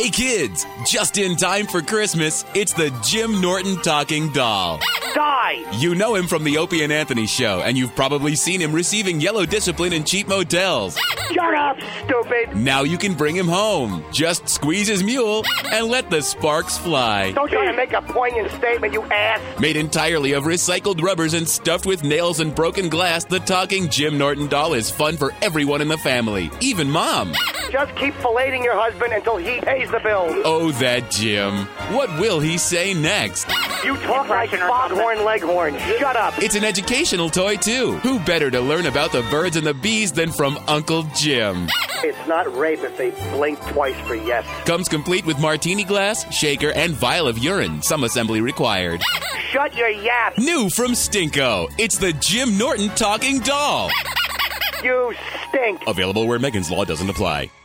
Hey kids, just in time for Christmas, it's the Jim Norton talking doll. Die! You know him from the Opie and Anthony show, and you've probably seen him receiving yellow discipline in cheap motels. Shut up, stupid! Now you can bring him home. Just squeeze his mule and let the sparks fly. Don't try to make a poignant statement, you ass! Made entirely of recycled rubbers and stuffed with nails and broken glass, the talking Jim Norton doll is fun for everyone in the family, even Mom. Just keep filleting your husband until he pays the bill. Oh, that Jim. What will he say next? You talk like Foghorn Leghorn. Shut up. It's an educational toy, too. Who better to learn about the birds and the bees than from Uncle Jim? It's not rape if they blink twice for yes. Comes complete with martini glass, shaker, and vial of urine. Some assembly required. Shut your yap. New from Stinko. It's the Jim Norton talking doll. You stink. Available where Megan's Law doesn't apply.